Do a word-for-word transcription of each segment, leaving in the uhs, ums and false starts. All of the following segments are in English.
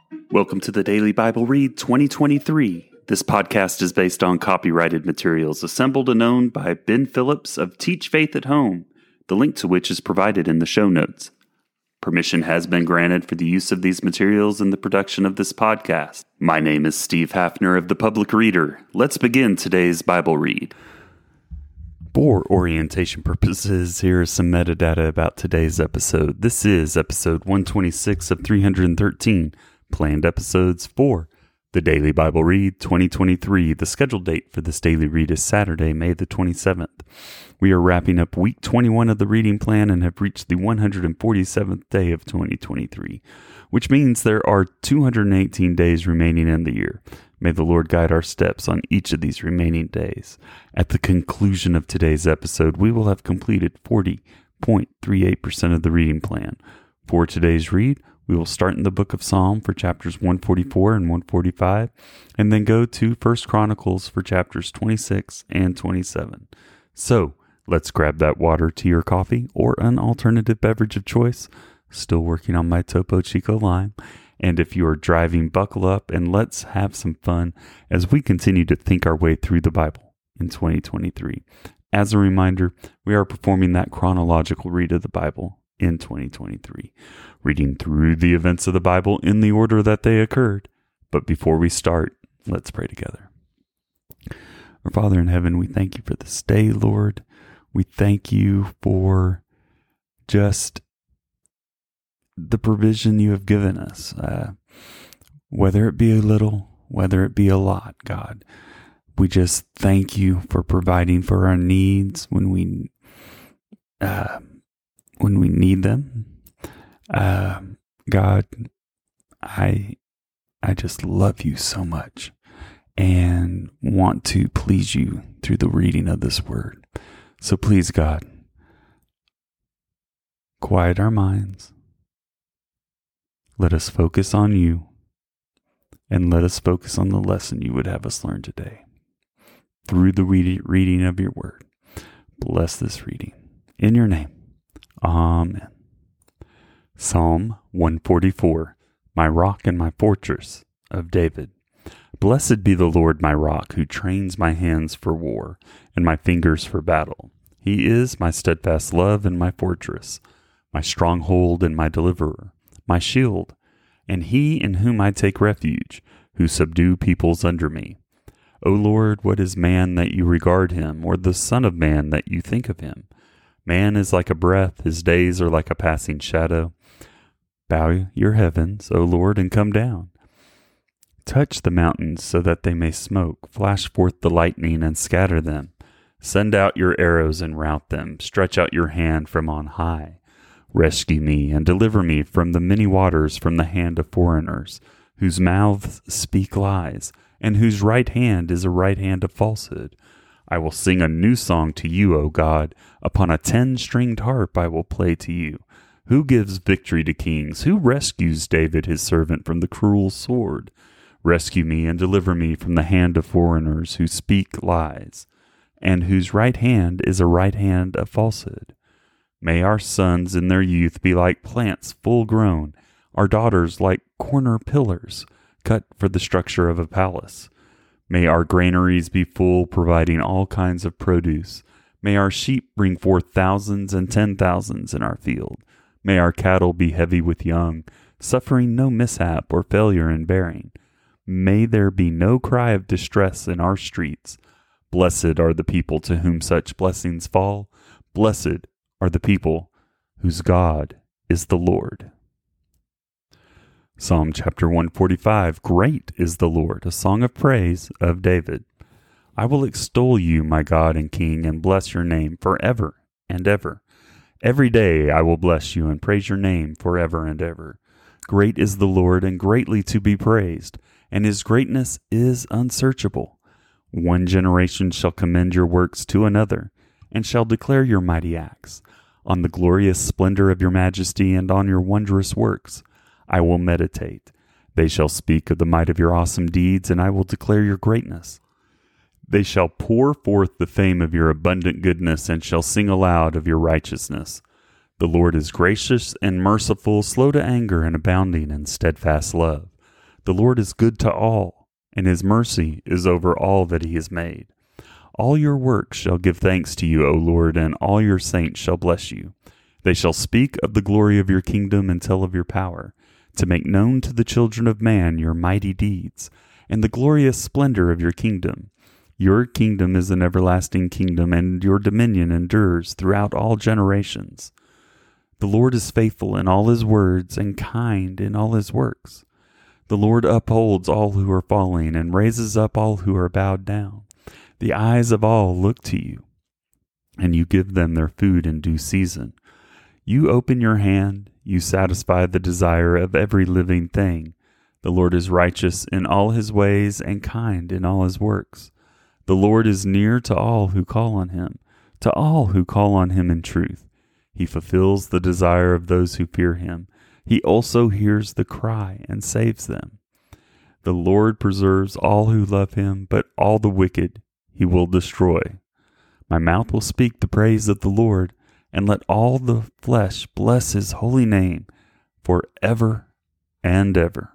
Welcome to the Daily Bible Read twenty twenty-three. This podcast is based on copyrighted materials assembled and owned by Ben Phillips of Teach Faith at Home, the link to which is provided in the show notes. Permission has been granted for the use of these materials in the production of this podcast. My name is Steve Hafner of The Public Reader. Let's begin today's Bible read. For orientation purposes, here is some metadata about today's episode. This is episode one twenty-six of three hundred thirteen, planned episodes for the Daily Bible Read twenty twenty-three. The scheduled date for this daily read is Saturday, May the twenty-seventh. We are wrapping up week twenty-one of the reading plan and have reached the one hundred forty-seventh day of twenty twenty-three, which means there are two hundred eighteen days remaining in the year. May the Lord guide our steps on each of these remaining days. At the conclusion of today's episode, we will have completed forty point three eight percent of the reading plan. For today's read, we will start in the book of Psalm for chapters one forty-four and one forty-five, and then go to First Chronicles for chapters twenty-six and twenty-seven. So, let's grab that water, tea, or coffee, or an alternative beverage of choice. Still working on my Topo Chico Lime. And if you are driving, buckle up and let's have some fun as we continue to think our way through the Bible in twenty twenty-three. As a reminder, we are performing that chronological read of the Bible in twenty twenty-three, reading through the events of the Bible in the order that they occurred. But before we start, let's pray together. Our Father in heaven, we thank you for this day, Lord. We thank you for just the provision you have given us, uh, whether it be a little, whether it be a lot, God. We just thank you for providing for our needs when we uh, when we need them. Uh, God, I I just love you so much and want to please you through the reading of this word. So please, God, quiet our minds. Let us focus on you, and let us focus on the lesson you would have us learn today. Through the read- reading of your word, bless this reading. In your name, amen. Psalm one forty-four, my rock and my fortress, of David. Blessed be the Lord my rock, who trains my hands for war, and my fingers for battle. He is my steadfast love and my fortress, my stronghold and my deliverer, my shield, and he in whom I take refuge, who subdue peoples under me. O Lord, what is man that you regard him, or the son of man that you think of him? Man is like a breath, his days are like a passing shadow. Bow your heavens, O Lord, and come down. Touch the mountains so that they may smoke, flash forth the lightning and scatter them. Send out your arrows and rout them, stretch out your hand from on high. Rescue me and deliver me from the many waters, from the hand of foreigners, whose mouths speak lies, and whose right hand is a right hand of falsehood. I will sing a new song to you, O God. Upon a ten-stringed harp I will play to you. Who gives victory to kings? Who rescues David his servant from the cruel sword? Rescue me and deliver me from the hand of foreigners who speak lies, and whose right hand is a right hand of falsehood. May our sons in their youth be like plants full grown, our daughters like corner pillars cut for the structure of a palace. May our granaries be full, providing all kinds of produce. May our sheep bring forth thousands and ten thousands in our field. May our cattle be heavy with young, suffering no mishap or failure in bearing. May there be no cry of distress in our streets. Blessed are the people to whom such blessings fall. Blessed are the people whose God is the Lord. Psalm chapter one forty-five, Great is the Lord, a song of praise of David. I will extol you, my God and King, and bless your name forever and ever. Every day I will bless you and praise your name forever and ever. Great is the Lord and greatly to be praised, and his greatness is unsearchable. One generation shall commend your works to another, and shall declare your mighty acts. On the glorious splendor of your majesty and on your wondrous works I will meditate. They shall speak of the might of your awesome deeds, and I will declare your greatness. They shall pour forth the fame of your abundant goodness, and shall sing aloud of your righteousness. The Lord is gracious and merciful, slow to anger, and abounding in steadfast love. The Lord is good to all, and his mercy is over all that he has made. All your works shall give thanks to you, O Lord, and all your saints shall bless you. They shall speak of the glory of your kingdom and tell of your power, to make known to the children of man your mighty deeds, and the glorious splendor of your kingdom. Your kingdom is an everlasting kingdom, and your dominion endures throughout all generations. The Lord is faithful in all his words and kind in all his works. The Lord upholds all who are falling and raises up all who are bowed down. The eyes of all look to you, and you give them their food in due season. You open your hand, you satisfy the desire of every living thing. The Lord is righteous in all his ways and kind in all his works. The Lord is near to all who call on him, to all who call on him in truth. He fulfills the desire of those who fear him. He also hears the cry and saves them. The Lord preserves all who love him, but all the wicked he will destroy. My mouth will speak the praise of the Lord, and let all the flesh bless his holy name forever and ever.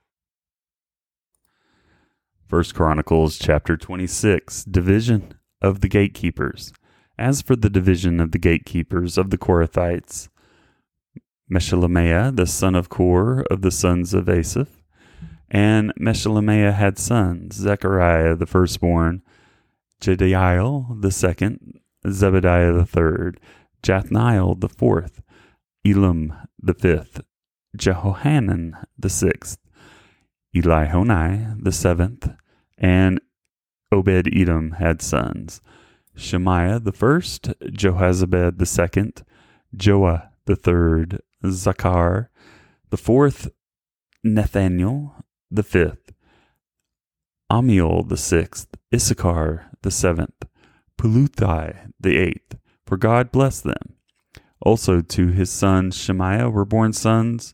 First Chronicles chapter twenty-six, Division of the Gatekeepers. As for the division of the gatekeepers of the Korathites, Meshelemiah, the son of Kor, of the sons of Asaph. And Meshelemiah had sons, Zechariah the firstborn, Jediael the second, Zebediah the third, Jathniel the fourth, Elam the fifth, Jehohanan the sixth, Elihonai the seventh, and Obed-Edom had sons, Shemaiah the first, Johazabed the second, Joah the third, Zachar the fourth, Nathaniel the fifth, Amiel the sixth, Issachar the seventh, Peluthai the eighth, for God blessed them. Also to his son Shemaiah were born sons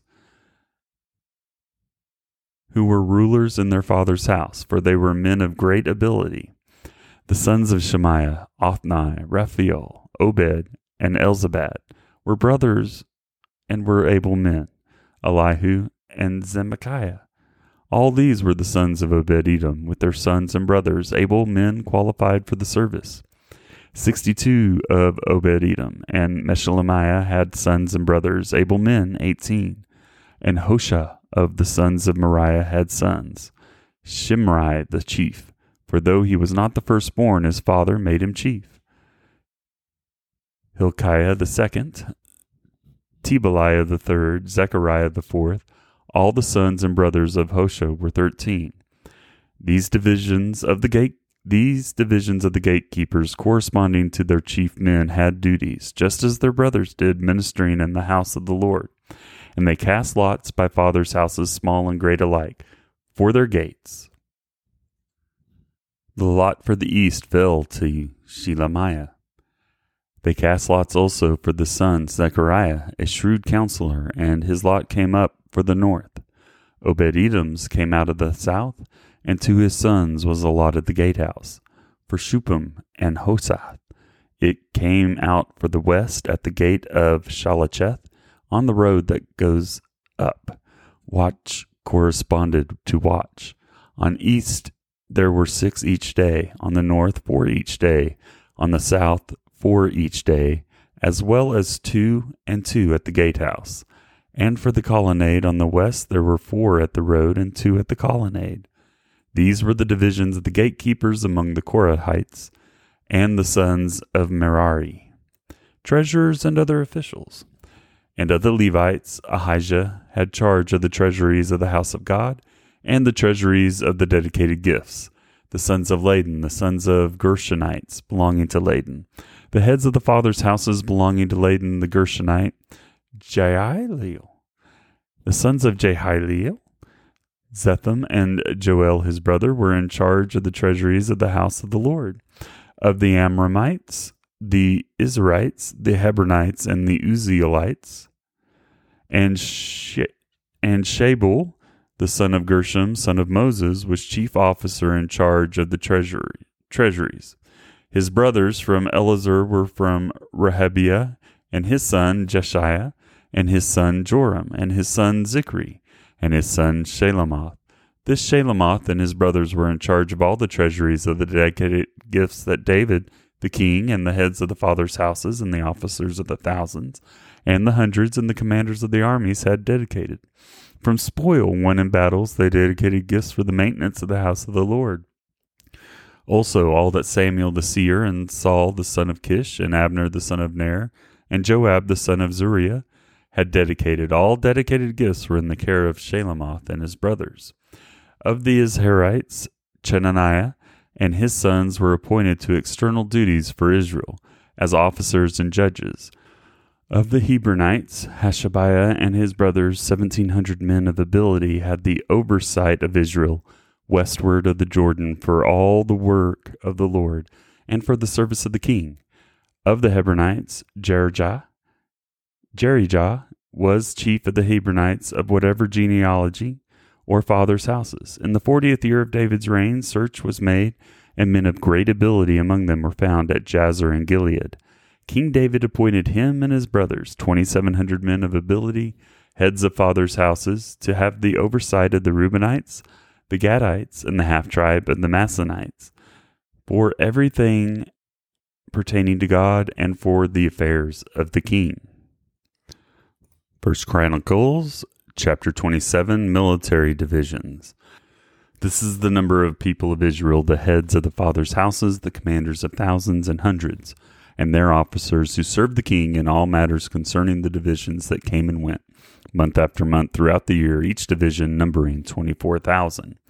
who were rulers in their father's house, for they were men of great ability. The sons of Shemaiah, Othni, Raphael, Obed, and Elzabad, were brothers and were able men, Elihu and Zemekiah. All these were the sons of Obed-Edom, with their sons and brothers, able men qualified for the service. Sixty-two of Obed-Edom, and Meshelemiah had sons and brothers, able men, eighteen. And Hosha of the sons of Moriah had sons, Shimri the chief, for though he was not the firstborn, his father made him chief. Hilkiah the second, Tebaliah the third, Zechariah the fourth, all the sons and brothers of Hosha were thirteen. These divisions of the gate, these divisions of the gatekeepers, corresponding to their chief men, had duties, just as their brothers did, ministering in the house of the Lord. And they cast lots by fathers' houses, small and great alike, for their gates. The lot for the east fell to Shelemiah. They cast lots also for the son Zechariah, a shrewd counselor, and his lot came up for the north. Obed-Edom's came out of the south, and to his sons was allotted the gatehouse. For Shupam and Hosath it came out for the west at the gate of Shalacheth, on the road that goes up. Watch corresponded to watch. On east there were six each day, on the north four each day, on the south four each day, as well as two and two at the gatehouse. And for the colonnade on the west there were four at the road and two at the colonnade. These were the divisions of the gatekeepers among the Korathites and the sons of Merari, treasurers and other officials. And of the Levites, Ahijah had charge of the treasuries of the house of God and the treasuries of the dedicated gifts. The sons of Laden, the sons of Gershonites belonging to Laden, the heads of the fathers' houses belonging to Laden the Gershonite, Jehiel. The sons of Jehiel, Zetham and Joel his brother, were in charge of the treasuries of the house of the Lord. Of the Amramites, the Izrahites, the Hebronites, and the Uzzielites, and She- and Shabul, the son of Gershom, son of Moses, was chief officer in charge of the treasury treasuries. His brothers from Elazar were from Rehabiah, and his son Jeshiah, and his son Joram, and his son Zichri, and his son Shalomoth, This Shalamoth and his brothers were in charge of all the treasuries of the dedicated gifts that David, the king, and the heads of the fathers' houses, and the officers of the thousands, and the hundreds, and the commanders of the armies had dedicated. From spoil won in battles, they dedicated gifts for the maintenance of the house of the Lord. Also, all that Samuel the seer, and Saul the son of Kish, and Abner the son of Ner, and Joab the son of Zeruiah had dedicated. All dedicated gifts were in the care of Shalamoth and his brothers. Of the Israelites, Chenaniah and his sons were appointed to external duties for Israel, as officers and judges. Of the Hebronites, Hashabiah and his brothers, seventeen hundred men of ability, had the oversight of Israel westward of the Jordan for all the work of the Lord and for the service of the king. Of the Hebronites, Jerijah, Jerijah was chief of the Hebronites of whatever genealogy or fathers' houses. In the fortieth year of David's reign, search was made, and men of great ability among them were found at Jazer and Gilead. King David appointed him and his brothers, twenty-seven hundred men of ability, heads of fathers' houses, to have the oversight of the Reubenites, the Gadites, and the half-tribe of the Manassites, for everything pertaining to God and for the affairs of the king. First Chronicles Chapter twenty-seven, Military Divisions. This is the number of people of Israel, the heads of the fathers' houses, the commanders of thousands and hundreds, and their officers who served the king in all matters concerning the divisions that came and went, month after month throughout the year, each division numbering twenty-four thousand.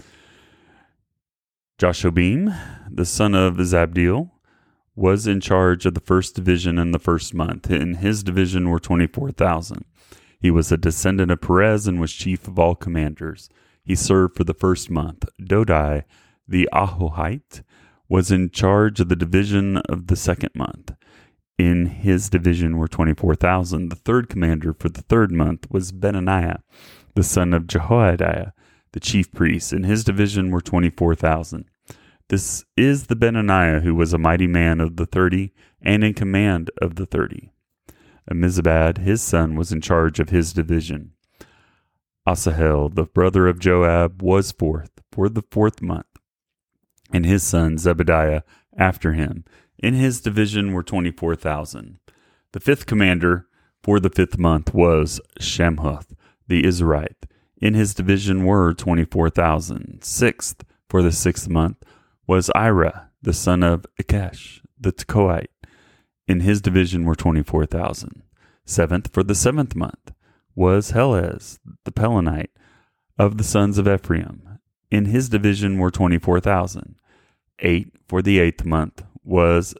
Jashobim, the son of Zabdiel, was in charge of the first division in the first month. In his division were twenty-four thousand. He was a descendant of Perez and was chief of all commanders. He served for the first month. Dodai, the Ahohite, was in charge of the division of the second month. In his division were twenty-four thousand. The third commander for the third month was Benaniah, the son of Jehoiada, the chief priest. In his division were twenty-four thousand. This is the Benaniah who was a mighty man of the thirty and in command of the thirty. Amizabad, his son, was in charge of his division. Asahel, the brother of Joab, was fourth for the fourth month, and his son Zebediah after him. In his division were twenty-four thousand. The fifth commander for the fifth month was Shamhuth, the Israelite. In his division were twenty-four thousand. Sixth for the sixth month was Ira, the son of Ikesh, the Tekoite. In his division were twenty-four thousand. Seventh for the seventh month was Helez, the Pelonite, of the sons of Ephraim. In his division were twenty-four thousand. Eight for the eighth month was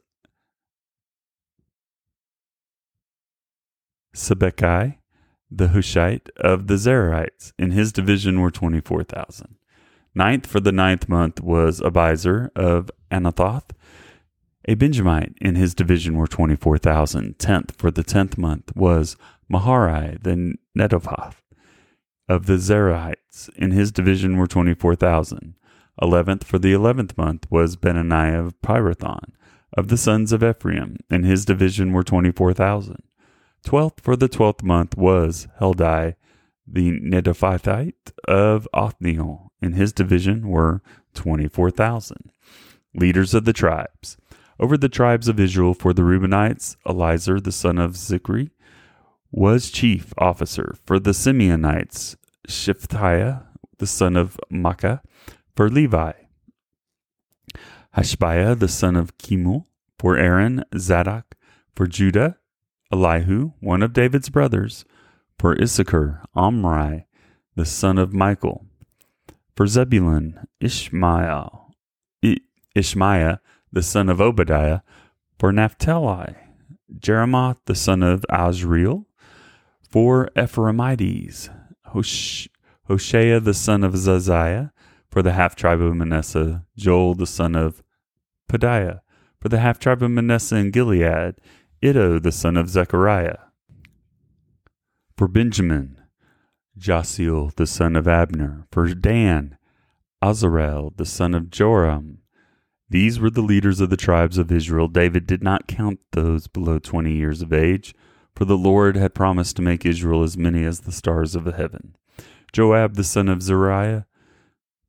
Sibbecai, the Hushite, of the Zerahites. In his division were twenty-four thousand. Ninth for the ninth month was Abiezer of Anathoth, a Benjamite. In his division were twenty-four thousand. Tenth for the tenth month was Maharai the Netophath of the Zerahites. In his division were twenty-four thousand. Eleventh for the eleventh month was Benaniah of Pirathon of the sons of Ephraim. In his division were twenty-four thousand. Twelfth for the twelfth month was Heldai the Netophathite of Othniel. In his division were twenty-four thousand. Leaders of the tribes. Over the tribes of Israel for the Reubenites, Eliezer the son of Zichri was chief officer. For the Simeonites, Shephatiah the son of Makkah. For Levi, Hashbiah the son of Kemuel. For Aaron, Zadok. For Judah, Elihu, one of David's brothers. For Issachar, Omri the son of Michael. For Zebulun, Ishmael, I- Ishmaiah the son of Obadiah. For Naphtali, Jeremoth the son of Azriel. For Ephraimites, Hosh- Hoshea the son of Zaziah. For the half-tribe of Manasseh, Joel the son of Pedaiah. For the half-tribe of Manasseh and Gilead, Iddo the son of Zechariah. For Benjamin, Jasiel the son of Abner. For Dan, Azarel the son of Joram. These were the leaders of the tribes of Israel. David did not count those below twenty years of age, for the Lord had promised to make Israel as many as the stars of the heaven. Joab the son of Zeruiah,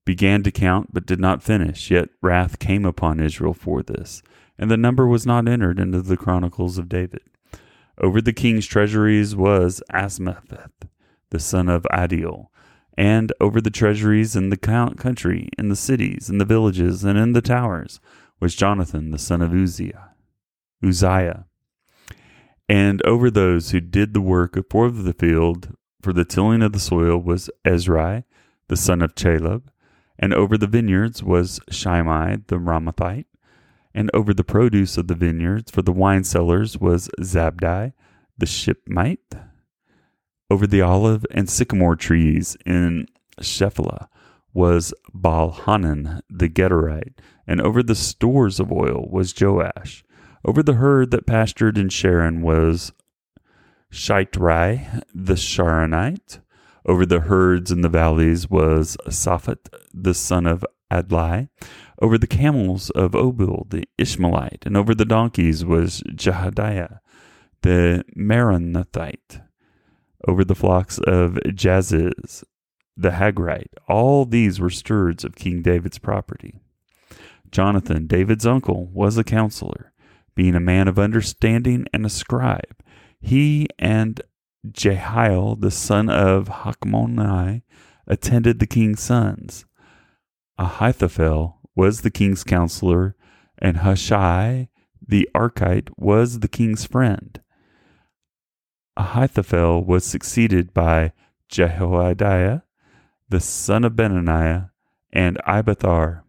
began to count but did not finish, yet wrath came upon Israel for this, and the number was not entered into the Chronicles of David. Over the king's treasuries was Asmapheth, the son of Adiel, and over the treasuries in the country, in the cities, in the villages, and in the towers was Jonathan, the son of Uzziah. Uzziah. And over those who did the work for the field, for the tilling of the soil, was Ezrai, the son of Chaleb. And over the vineyards was Shimei, the Ramathite. And over the produce of the vineyards, for the wine cellars, was Zabdi, the Shipmite. Over the olive and sycamore trees in Shephelah was Baal-Hanan the Gederite, and over the stores of oil was Joash. Over the herd that pastured in Sharon was Shitrai the Sharonite. Over the herds in the valleys was Saphat the son of Adlai. Over the camels of Obil the Ishmaelite, and over the donkeys was Jehadiah the Meronothite. Over the flocks of Jaziz the Hagrite. All these were stewards of King David's property. Jonathan, David's uncle, was a counselor, being a man of understanding and a scribe. He and Jehiel, the son of Hachmoni, attended the king's sons. Ahithophel was the king's counselor, and Hushai the Archite was the king's friend. Ahithophel was succeeded by Jehoiada, the son of Benaniah, and Abiathar.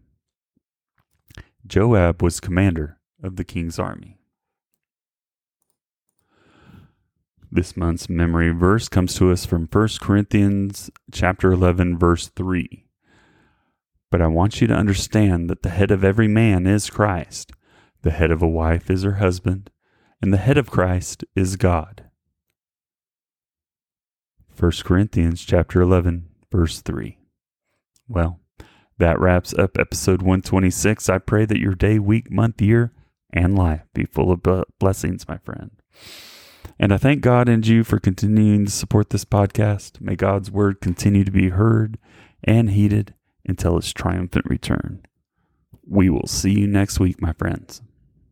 Joab was commander of the king's army. This month's memory verse comes to us from First Corinthians chapter eleven, verse three. But I want you to understand that the head of every man is Christ. The head of a wife is her husband, and the head of Christ is God. First Corinthians chapter eleven, verse three. Well, that wraps up episode one twenty-six. I pray that your day, week, month, year, and life be full of blessings, my friend. And I thank God and you for continuing to support this podcast. May God's word continue to be heard and heeded until its triumphant return. We will see you next week, my friends.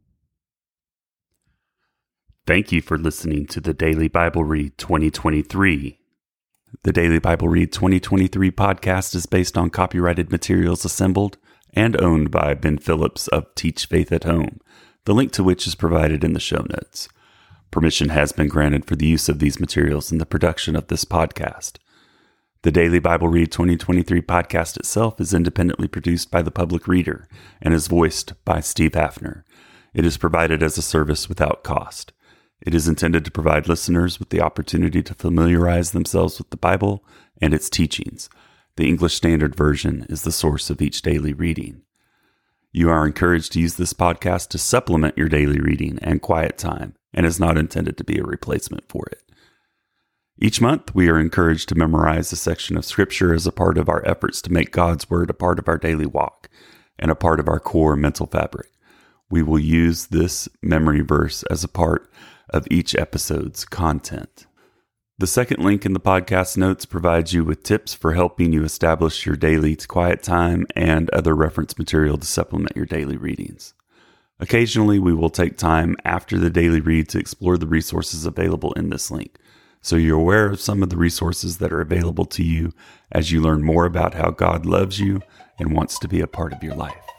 Thank you for listening to the Daily Bible Read twenty twenty-three. The Daily Bible Read twenty twenty-three podcast is based on copyrighted materials assembled and owned by Ben Phillips of Teach Faith at Home, the link to which is provided in the show notes. Permission has been granted for the use of these materials in the production of this podcast. The Daily Bible Read twenty twenty-three podcast itself is independently produced by the Public Reader and is voiced by Steve Hafner. It is provided as a service without cost. It is intended to provide listeners with the opportunity to familiarize themselves with the Bible and its teachings. The English Standard Version is the source of each daily reading. You are encouraged to use this podcast to supplement your daily reading and quiet time, and is not intended to be a replacement for it. Each month, we are encouraged to memorize a section of Scripture as a part of our efforts to make God's Word a part of our daily walk and a part of our core mental fabric. We will use this memory verse as a part of each episode's content. The second link in the podcast notes provides you with tips for helping you establish your daily quiet time and other reference material to supplement your daily readings. Occasionally, we will take time after the daily read to explore the resources available in this link, so you're aware of some of the resources that are available to you as you learn more about how God loves you and wants to be a part of your life.